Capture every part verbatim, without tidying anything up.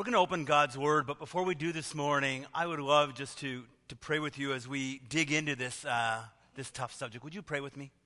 We're going to open God's Word, but before we do this morning, I would love just to, to pray with you as we dig into this, uh, this tough subject. Would you pray with me?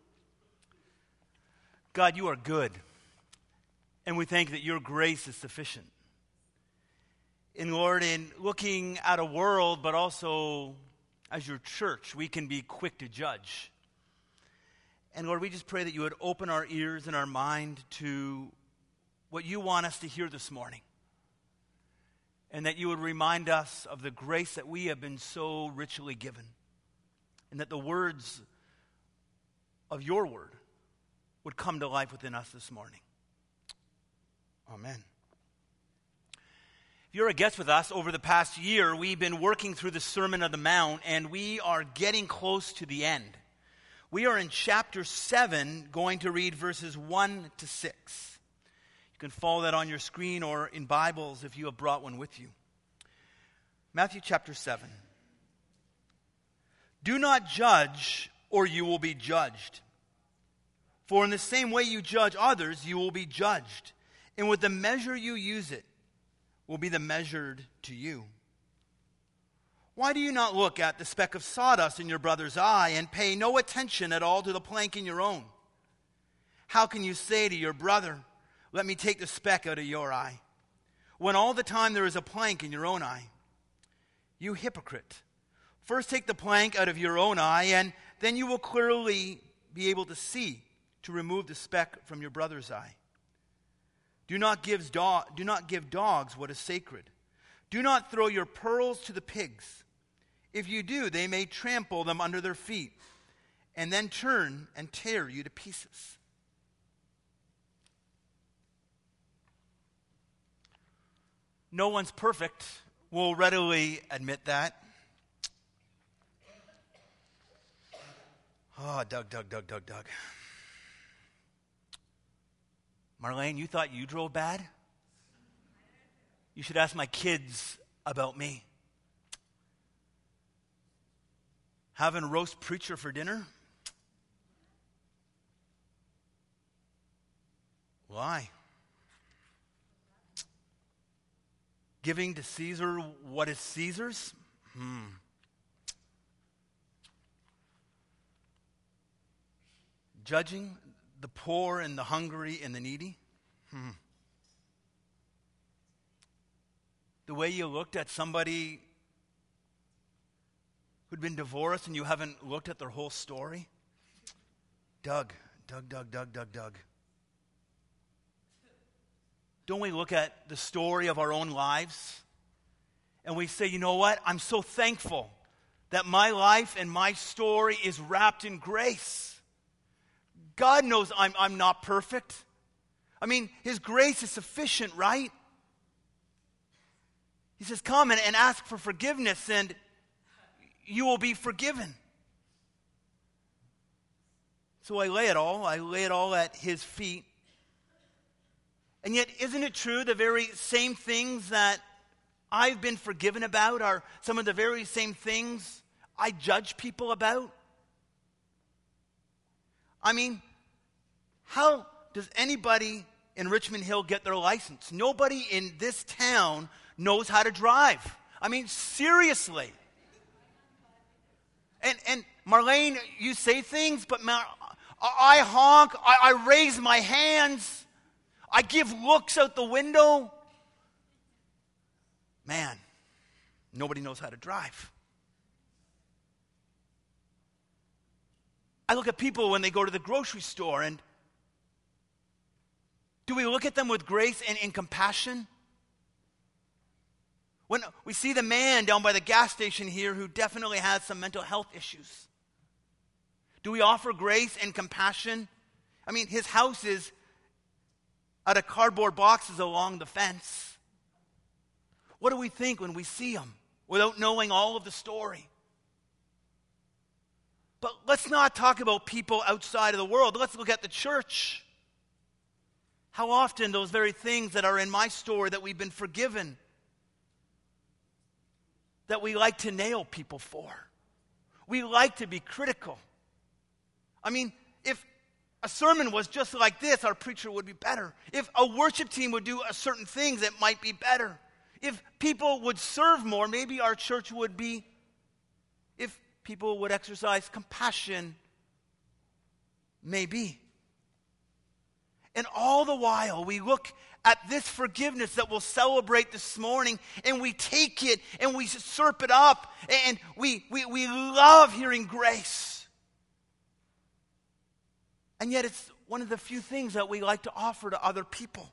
God, you are good, and we thank that your grace is sufficient. And Lord, in looking at a world, but also as your church, we can be quick to judge. And Lord, we just pray that you would open our ears and our mind to what you want us to hear this morning. And that you would remind us of the grace that we have been so richly given. And that the words of your word would come to life within us this morning. Amen. If you're a guest with us, over the past year, we've been working through the Sermon on the Mount, and we are getting close to the end. We are in chapter seven, going to read verses one to six. You can follow that on your screen or in Bibles if you have brought one with you. Matthew chapter seven. Do not judge, or you will be judged. For in the same way you judge others, you will be judged. And with the measure you use it, will be the measured to you. Why do you not look at the speck of sawdust in your brother's eye and pay no attention at all to the plank in your own? How can you say to your brother, let me take the speck out of your eye, when all the time there is a plank in your own eye? You hypocrite, first take the plank out of your own eye, and then you will clearly be able to see to remove the speck from your brother's eye. Do not give, do- do not give dogs what is sacred. Do not throw your pearls to the pigs. If you do, they may trample them under their feet and then turn and tear you to pieces. No one's perfect. We'll readily admit that. Oh, Doug, Doug, Doug, Doug, Doug. Marlene, you thought you drove bad? You should ask my kids about me. Having roast preacher for dinner? Why? Giving to Caesar what is Caesar's? Hmm. Judging the poor and the hungry and the needy? Hmm. The way you looked at somebody who'd been divorced and you haven't looked at their whole story? Doug, Doug, Doug, Doug, Doug, Doug. Don't we look at the story of our own lives and we say, you know what? I'm so thankful that my life and my story is wrapped in grace. God knows I'm, I'm not perfect. I mean, his grace is sufficient, right? He says, come and, and ask for forgiveness and you will be forgiven. So I lay it all. I lay it all at his feet. And yet, isn't it true the very same things that I've been forgiven about are some of the very same things I judge people about? I mean, how does anybody in Richmond Hill get their license? Nobody in this town knows how to drive. I mean, seriously. And and Marlene, you say things, but Mar- I honk, I, I raise my hands, I give looks out the window. Man, nobody knows how to drive. I look at people when they go to the grocery store, and do we look at them with grace and, and compassion? When we see the man down by the gas station here who definitely has some mental health issues, do we offer grace and compassion? I mean, his house is out of cardboard boxes along the fence. What do we think when we see him without knowing all of the story? But let's not talk about people outside of the world. Let's look at the church. How often those very things that are in my story that we've been forgiven, that we like to nail people for. We like to be critical. I mean, if a sermon was just like this, our preacher would be better. If a worship team would do a certain things, it might be better. If people would serve more, maybe our church would be. If people would exercise compassion, maybe. And all the while, we look at this forgiveness that we'll celebrate this morning, and we take it and we slurp it up, and we, we, we love hearing grace. And yet it's one of the few things that we like to offer to other people.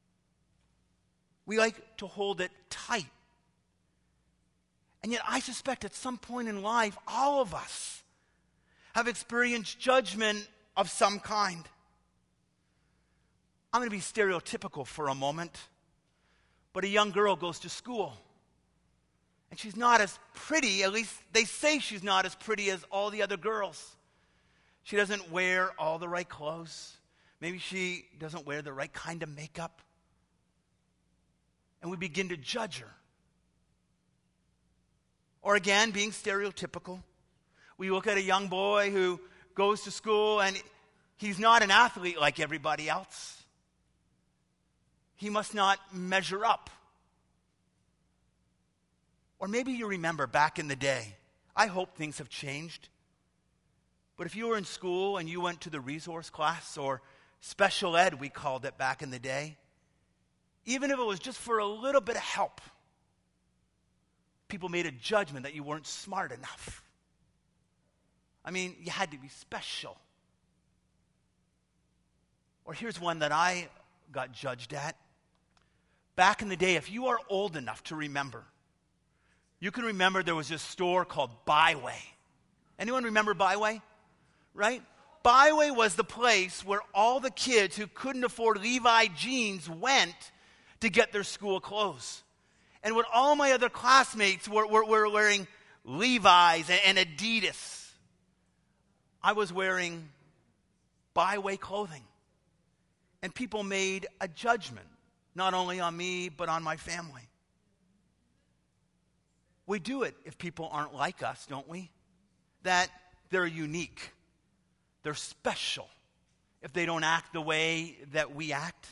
We like to hold it tight. And yet I suspect at some point in life, all of us have experienced judgment of some kind. I'm going to be stereotypical for a moment, but a young girl goes to school, and she's not as pretty, at least they say she's not as pretty as all the other girls. She doesn't wear all the right clothes. Maybe she doesn't wear the right kind of makeup. And we begin to judge her. Or again, being stereotypical, we look at a young boy who goes to school and he's not an athlete like everybody else. He must not measure up. Or maybe you remember back in the day, I hope things have changed, but if you were in school and you went to the resource class, or special ed we called it back in the day, even if it was just for a little bit of help, people made a judgment that you weren't smart enough. I mean, you had to be special. Or here's one that I got judged at. Back in the day, if you are old enough to remember, you can remember there was this store called Byway. Anyone remember Byway? Right? Byway was the place where all the kids who couldn't afford Levi jeans went to get their school clothes. And when all my other classmates were, were, were wearing Levi's and, and Adidas, I was wearing Byway clothing. And people made a judgment, not only on me, but on my family. We do it if people aren't like us, don't we? That they're unique. They're special if they don't act the way that we act.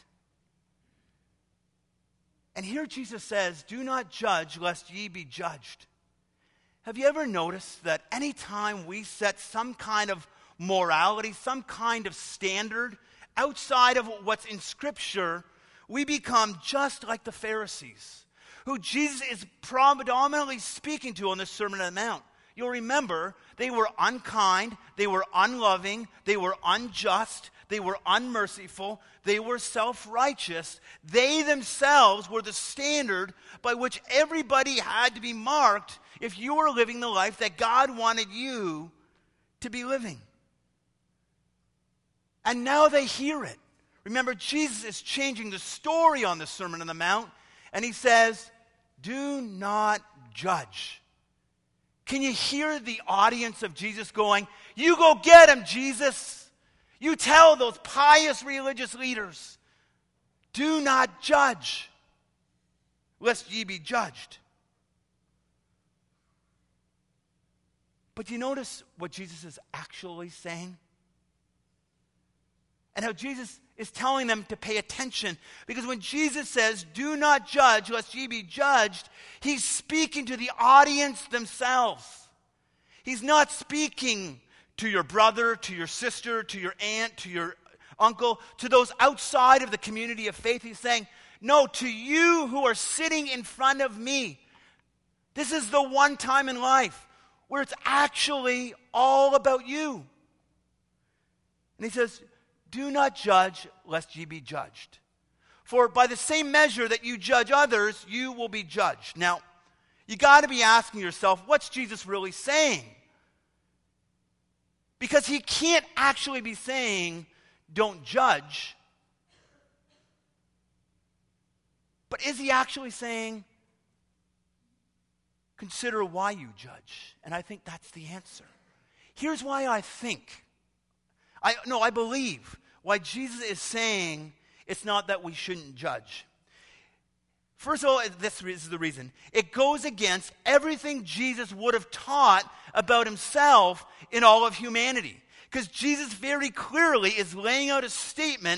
And here Jesus says, do not judge lest ye be judged. Have you ever noticed that anytime we set some kind of morality, some kind of standard outside of what's in Scripture, we become just like the Pharisees, who Jesus is predominantly speaking to on the Sermon on the Mount. You'll remember, they were unkind, they were unloving, they were unjust, they were unmerciful, they were self-righteous. They themselves were the standard by which everybody had to be marked if you were living the life that God wanted you to be living. And now they hear it. Remember, Jesus is changing the story on the Sermon on the Mount, and he says, do not judge. Can you hear the audience of Jesus going, you go get him, Jesus. You tell those pious religious leaders, do not judge, lest ye be judged. But you notice what Jesus is actually saying? And how Jesus is telling them to pay attention. Because when Jesus says, do not judge lest ye be judged, he's speaking to the audience themselves. He's not speaking to your brother, to your sister, to your aunt, to your uncle, to those outside of the community of faith. He's saying, no, to you who are sitting in front of me. This is the one time in life where it's actually all about you. And he says, do not judge lest ye be judged. For by the same measure that you judge others, you will be judged. Now, you got to be asking yourself, what's Jesus really saying? Because he can't actually be saying, don't judge. But is he actually saying, consider why you judge? And I think that's the answer. Here's why I think. I no, I believe why Jesus is saying it's not that we shouldn't judge. First of all, this is the reason. It goes against everything Jesus would have taught about himself in all of humanity. Because Jesus very clearly is laying out a statement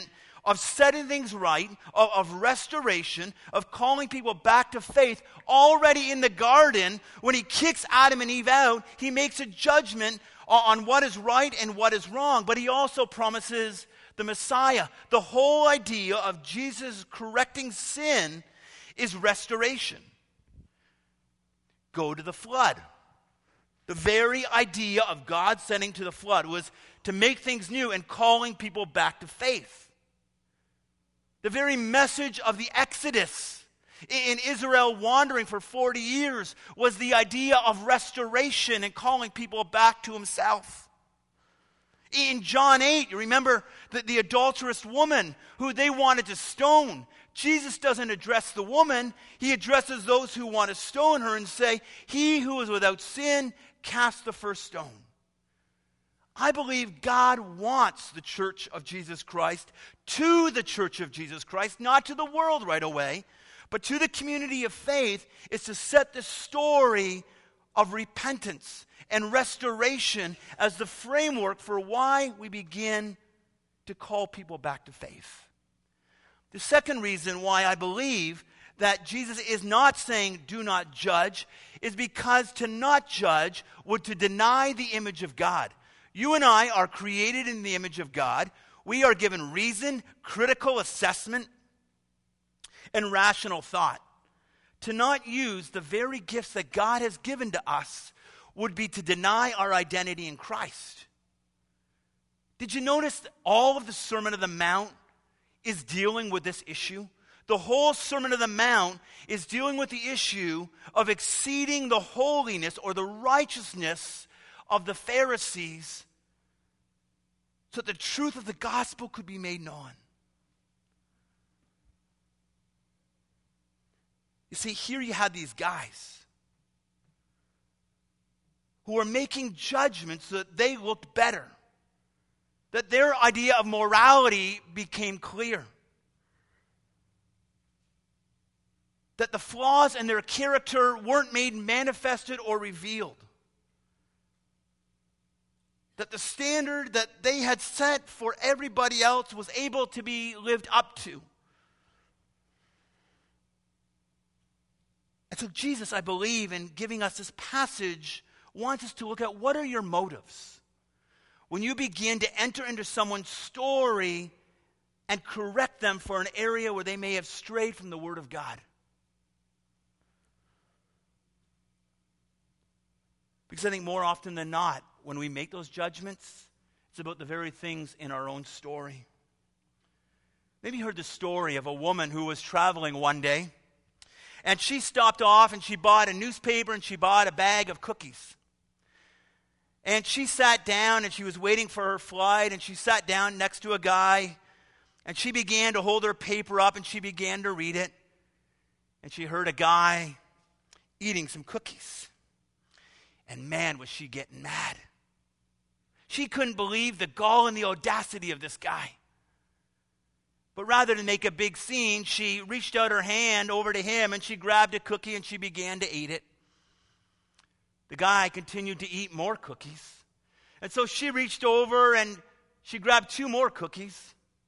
of setting things right, of, of restoration, of calling people back to faith. Already in the garden, when he kicks Adam and Eve out, he makes a judgment on, on what is right and what is wrong. But he also promises the Messiah. The whole idea of Jesus correcting sin is restoration. Go to the flood. The very idea of God sending to the flood was to make things new and calling people back to faith. The very message of the Exodus in Israel wandering for forty years was the idea of restoration and calling people back to himself. In John eight, you remember the, the adulterous woman who they wanted to stone. Jesus doesn't address the woman. He addresses those who want to stone her and say, "He who is without sin, cast the first stone." I believe God wants the church of Jesus Christ to the church of Jesus Christ, not to the world right away, but to the community of faith, is to set the story of repentance and restoration as the framework for why we begin to call people back to faith. The second reason why I believe that Jesus is not saying do not judge is because to not judge would to deny the image of God. You and I are created in the image of God. We are given reason, critical assessment, and rational thought. To not use the very gifts that God has given to us would be to deny our identity in Christ. Did you notice that all of the Sermon on the Mount is dealing with this issue? The whole Sermon on the Mount is dealing with the issue of exceeding the holiness or the righteousness of the Pharisees so that the truth of the gospel could be made known. You see, here you had these guys who were making judgments so that they looked better, that their idea of morality became clear, that the flaws in their character weren't made manifested or revealed, that the standard that they had set for everybody else was able to be lived up to. And so Jesus, I believe, in giving us this passage, wants us to look at what are your motives when you begin to enter into someone's story and correct them for an area where they may have strayed from the Word of God. Because I think more often than not, when we make those judgments, it's about the very things in our own story. Maybe you heard the story of a woman who was traveling one day, and she stopped off and she bought a newspaper and she bought a bag of cookies. And she sat down and she was waiting for her flight, and she sat down next to a guy, and she began to hold her paper up and she began to read it. And she heard a guy eating some cookies. And man, was she getting mad. She couldn't believe the gall and the audacity of this guy. But rather than make a big scene, she reached out her hand over to him and she grabbed a cookie and she began to eat it. The guy continued to eat more cookies. And so she reached over and she grabbed two more cookies.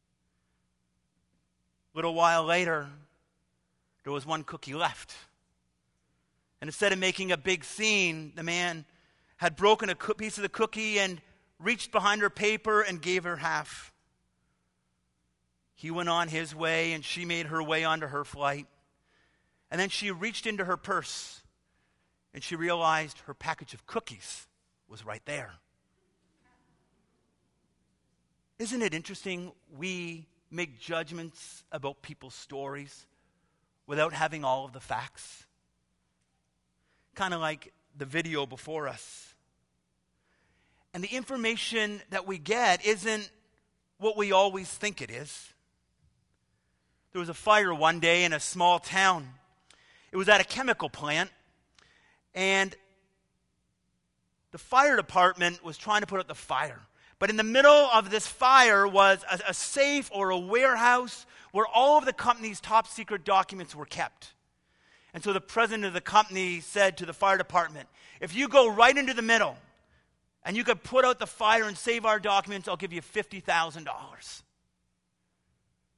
A little while later, there was one cookie left. And instead of making a big scene, the man had broken a co- piece of the cookie and reached behind her paper and gave her half. He went on his way and she made her way onto her flight. And then she reached into her purse and she realized her package of cookies was right there. Isn't it interesting we make judgments about people's stories without having all of the facts? Kind of like the video before us. And the information that we get isn't what we always think it is. There was a fire one day in a small town. It was at a chemical plant, and the fire department was trying to put out the fire. But in the middle of this fire was a, a safe or a warehouse where all of the company's top secret documents were kept. And so the president of the company said to the fire department, if you go right into the middle and you could put out the fire and save our documents, I'll give you fifty thousand dollars.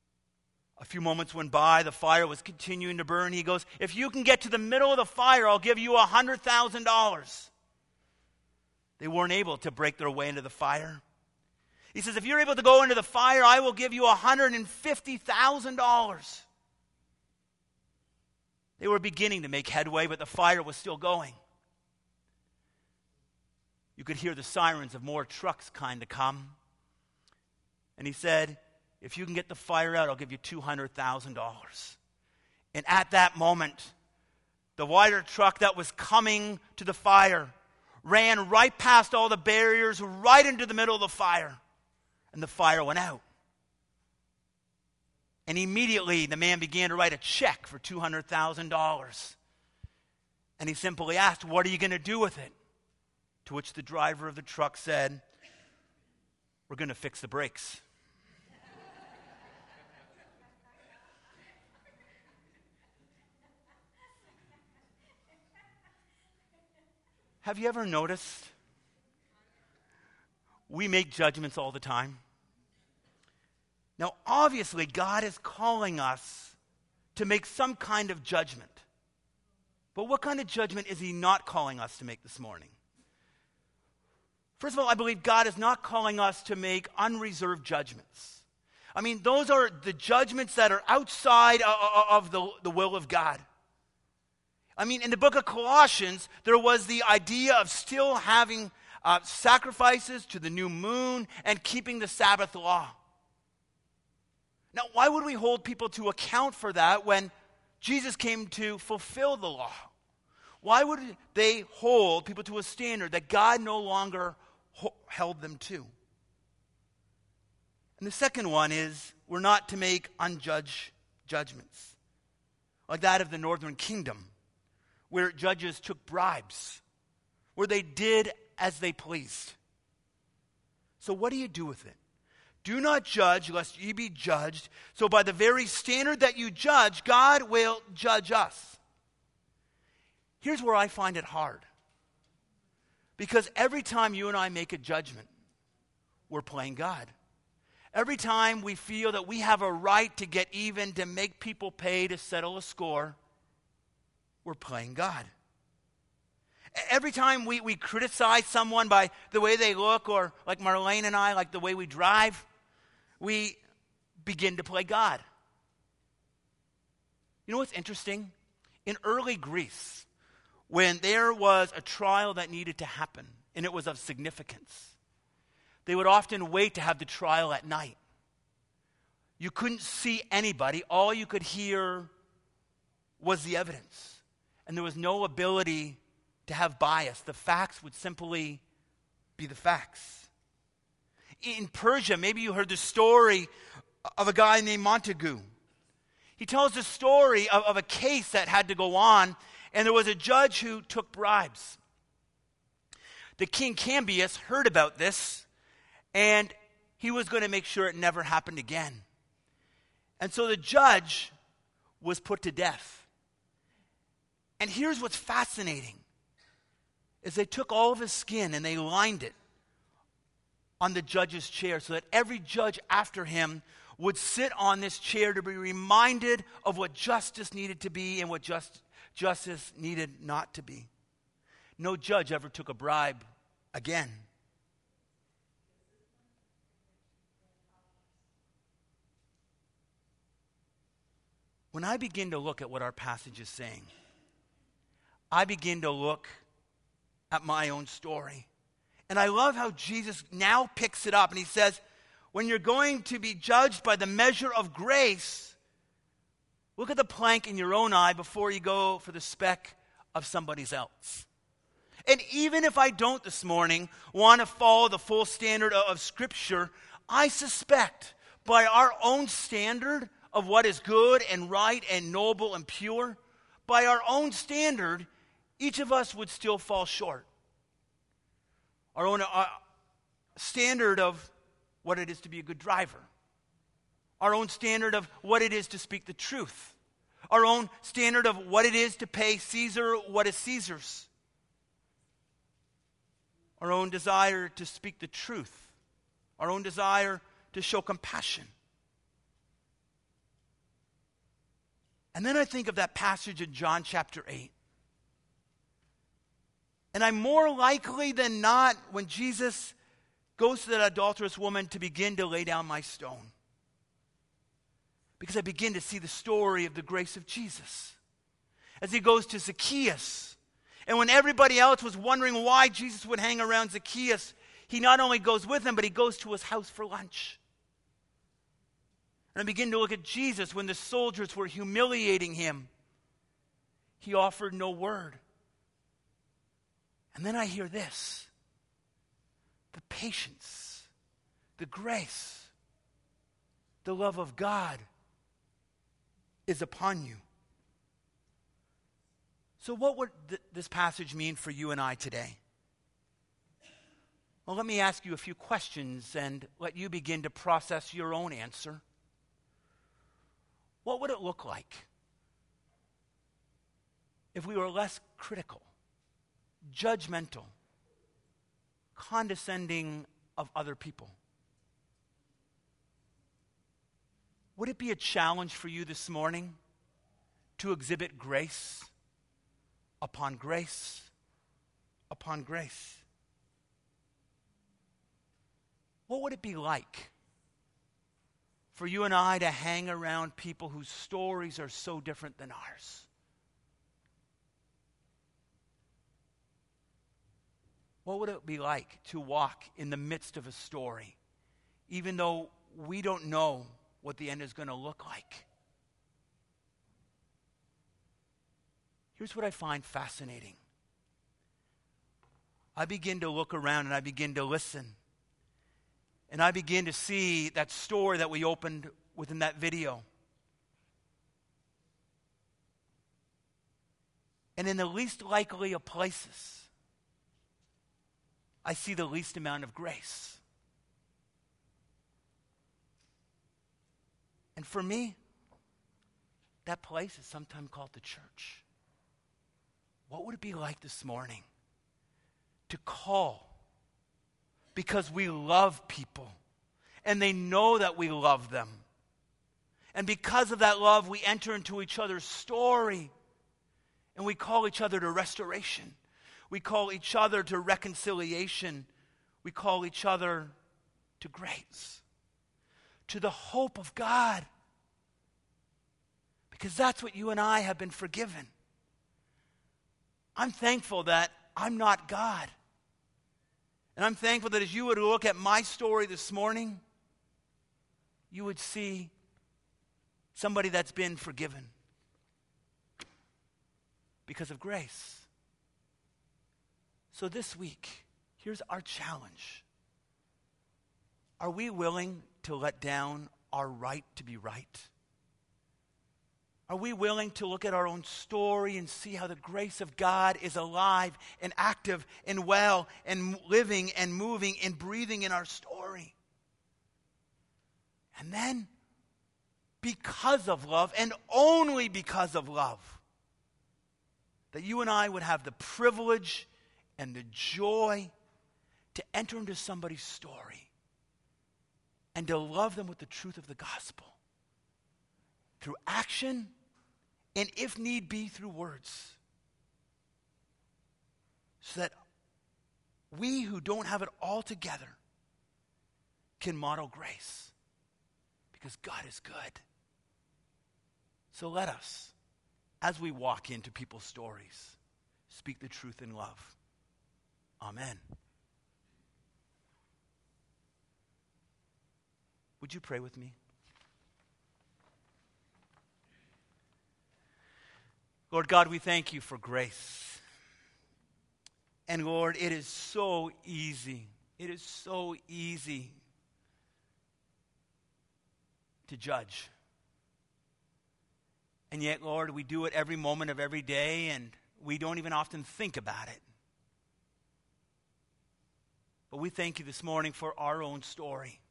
A few moments went by. The fire was continuing to burn. He goes, if you can get to the middle of the fire, I'll give you one hundred thousand dollars. They weren't able to break their way into the fire. He says, if you're able to go into the fire, I will give you one hundred fifty thousand dollars. They were beginning to make headway, but the fire was still going. You could hear the sirens of more trucks kind of come. And he said, if you can get the fire out, I'll give you two hundred thousand dollars. And at that moment, the wider truck that was coming to the fire ran right past all the barriers, right into the middle of the fire. And the fire went out. And immediately the man began to write a check for two hundred thousand dollars. And he simply asked, what are you going to do with it? To which the driver of the truck said, we're going to fix the brakes. Have you ever noticed we make judgments all the time? Now, obviously, God is calling us to make some kind of judgment. But what kind of judgment is he not calling us to make this morning? First of all, I believe God is not calling us to make unreserved judgments. I mean, those are the judgments that are outside of the, the will of God. I mean, in the book of Colossians, there was the idea of still having uh, sacrifices to the new moon and keeping the Sabbath law. Now, why would we hold people to account for that when Jesus came to fulfill the law? Why would they hold people to a standard that God no longer ho- held them to? And the second one is, we're not to make unjudged judgments, like that of the northern kingdom, where judges took bribes, where they did as they pleased. So what do you do with it? Do not judge, lest ye be judged. So by the very standard that you judge, God will judge us. Here's where I find it hard. Because every time you and I make a judgment, we're playing God. Every time we feel that we have a right to get even, to make people pay, to settle a score, we're playing God. Every time we, we criticize someone by the way they look, or like Marlene and I, like the way we drive, we begin to play God. You know what's interesting? In early Greece, when there was a trial that needed to happen, and it was of significance, they would often wait to have the trial at night. You couldn't see anybody. All you could hear was the evidence. And there was no ability to have bias. The facts would simply be the facts. In Persia, maybe you heard the story of a guy named Montagu. He tells the story of, of a case that had to go on, and there was a judge who took bribes. The king Cambius heard about this, and he was going to make sure it never happened again. And so the judge was put to death. And here's what's fascinating, is they took all of his skin and they lined it on the judge's chair so that every judge after him would sit on this chair to be reminded of what justice needed to be and what just, justice needed not to be. No judge ever took a bribe again. When I begin to look at what our passage is saying, I begin to look at my own story. And I love how Jesus now picks it up and he says, when you're going to be judged by the measure of grace, look at the plank in your own eye before you go for the speck of somebody else. And even if I don't this morning want to follow the full standard of, of Scripture, I suspect by our own standard of what is good and right and noble and pure, by our own standard, each of us would still fall short. Our own uh, standard of what it is to be a good driver. Our own standard of what it is to speak the truth. Our own standard of what it is to pay Caesar what is Caesar's. Our own desire to speak the truth. Our own desire to show compassion. And then I think of that passage in John chapter eight. And I'm more likely than not, when Jesus goes to that adulterous woman, to begin to lay down my stone. Because I begin to see the story of the grace of Jesus. As he goes to Zacchaeus. And when everybody else was wondering why Jesus would hang around Zacchaeus, he not only goes with him, but he goes to his house for lunch. And I begin to look at Jesus when the soldiers were humiliating him. He offered no word. And then I hear this. The patience, the grace, the love of God is upon you. So what would th- this passage mean for you and I today? Well, let me ask you a few questions and let you begin to process your own answer. What would it look like if we were less critical, judgmental, condescending of other people? Would it be a challenge for you this morning to exhibit grace upon grace upon grace? What would it be like for you and I to hang around people whose stories are so different than ours? What would it be like to walk in the midst of a story, even though we don't know what the end is going to look like? Here's what I find fascinating. I begin to look around and I begin to listen. And I begin to see that story that we opened within that video. And in the least likely of places, I see the least amount of grace. And for me, that place is sometimes called the church. What would it be like this morning to call, because we love people and they know that we love them, and because of that love we enter into each other's story and we call each other to restoration, we call each other to reconciliation, we call each other to grace, to the hope of God, because that's what you and I have been forgiven. I'm thankful that I'm not God. And I'm thankful that as you would look at my story this morning, you would see somebody that's been forgiven because of grace. So this week, here's our challenge. Are we willing to let down our right to be right? Are we willing to look at our own story and see how the grace of God is alive and active and well and living and moving and breathing in our story? And then, because of love, and only because of love, that you and I would have the privilege and the joy to enter into somebody's story and to love them with the truth of the gospel through action, and if need be, through words. So that we who don't have it all together can model grace. Because God is good. So let us, as we walk into people's stories, speak the truth in love. Amen. Would you pray with me? Lord God, we thank you for grace. And Lord, it is so easy. It is so easy to judge. And yet, Lord, we do it every moment of every day, and we don't even often think about it. But we thank you this morning for our own story.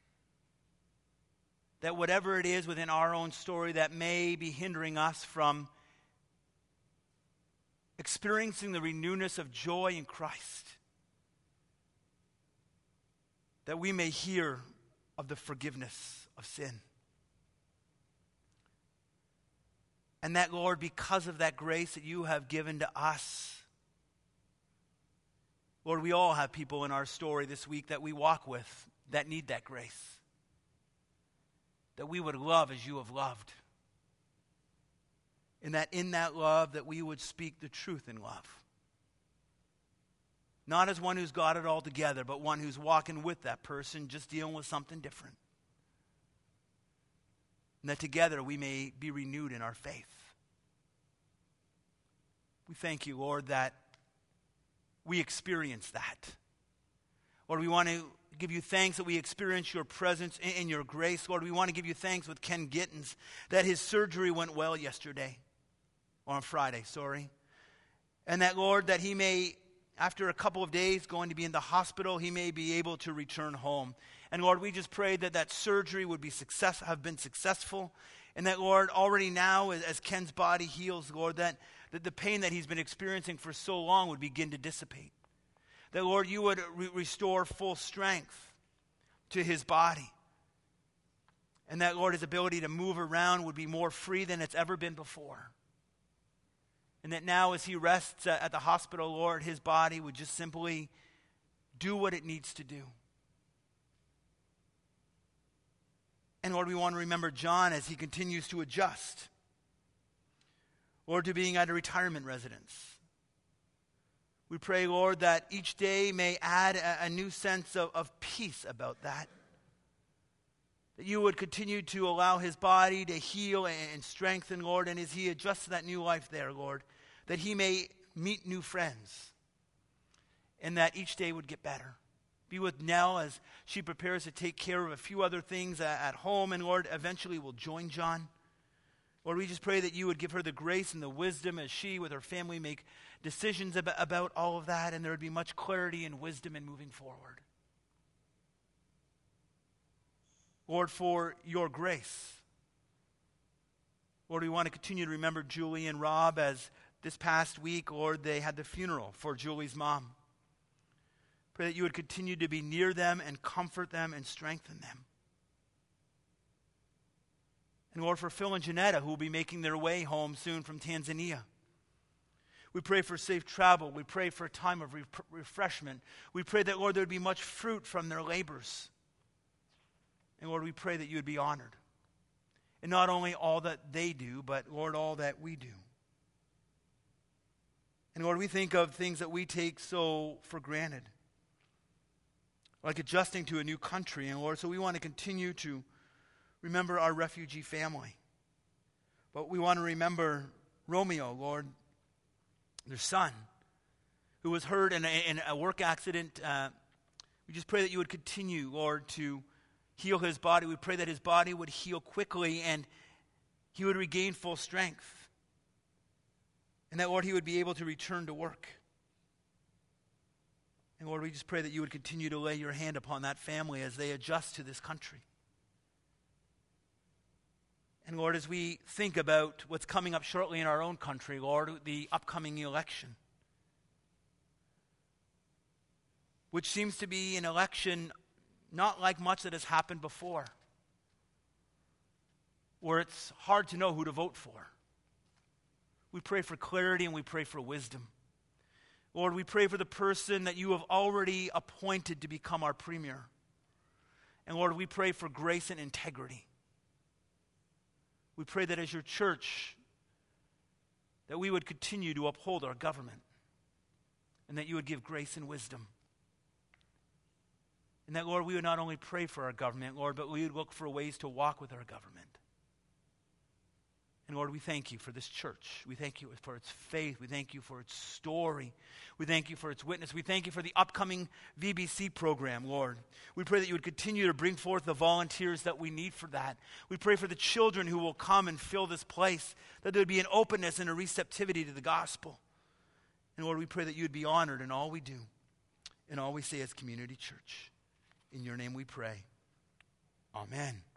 That whatever it is within our own story that may be hindering us from experiencing the renewness of joy in Christ, that we may hear of the forgiveness of sin. And that, Lord, because of that grace that you have given to us, Lord, we all have people in our story this week that we walk with that need that grace. That we would love as you have loved. And that in that love that we would speak the truth in love. Not as one who's got it all together, but one who's walking with that person, just dealing with something different. And that together we may be renewed in our faith. We thank you, Lord, that we experience that. Lord, we want to give you thanks that we experience your presence and your grace. Lord, we want to give you thanks with Ken Gittins that his surgery went well yesterday, or on Friday, sorry. And that, Lord, that he may, after a couple of days going to be in the hospital, he may be able to return home. And Lord, we just pray that that surgery would be success, have been successful. And that, Lord, already now, as, as Ken's body heals, Lord, that, that the pain that he's been experiencing for so long would begin to dissipate. That, Lord, you would re- restore full strength to his body. And that, Lord, his ability to move around would be more free than it's ever been before. And that now as he rests at the hospital, Lord, his body would just simply do what it needs to do. And Lord, we want to remember John as he continues to adjust. Lord, to being at a retirement residence. We pray, Lord, that each day may add a, a new sense of, of peace about that. That you would continue to allow his body to heal and, and strengthen, Lord, and as he adjusts to that new life there, Lord, that he may meet new friends. And that each day would get better. Be with Nell as she prepares to take care of a few other things at, at home, and Lord, eventually will join John. Lord, we just pray that you would give her the grace and the wisdom as she, with her family, make decisions about, about all of that, and there would be much clarity and wisdom in moving forward. Lord, for your grace. Lord, we want to continue to remember Julie and Rob as this past week, Lord, they had the funeral for Julie's mom. Pray that you would continue to be near them and comfort them and strengthen them. And Lord, for Phil and Janetta, who will be making their way home soon from Tanzania. We pray for safe travel. We pray for a time of re- refreshment. We pray that, Lord, there would be much fruit from their labors. And Lord, we pray that you would be honored. And not only all that they do, but Lord, all that we do. And Lord, we think of things that we take so for granted. Like adjusting to a new country. And Lord, so we want to continue to remember our refugee family. But we want to remember Romeo, Lord, their son, who was hurt in a, in a work accident. Uh, we just pray that you would continue, Lord, to heal his body. We pray that his body would heal quickly and he would regain full strength. And that, Lord, he would be able to return to work. And Lord, we just pray that you would continue to lay your hand upon that family as they adjust to this country. And Lord, as we think about what's coming up shortly in our own country, Lord, the upcoming election, which seems to be an election not like much that has happened before, where it's hard to know who to vote for. We pray for clarity and we pray for wisdom. Lord, we pray for the person that you have already appointed to become our premier. And Lord, we pray for grace and integrity. We pray that as your church, that we would continue to uphold our government and that you would give grace and wisdom. And that, Lord, we would not only pray for our government, Lord, but we would look for ways to walk with our government. And Lord, we thank you for this church. We thank you for its faith. We thank you for its story. We thank you for its witness. We thank you for the upcoming V B C program, Lord. We pray that you would continue to bring forth the volunteers that we need for that. We pray for the children who will come and fill this place, that there would be an openness and a receptivity to the gospel. And Lord, we pray that you would be honored in all we do, in all we say as Community Church. In your name we pray. Amen.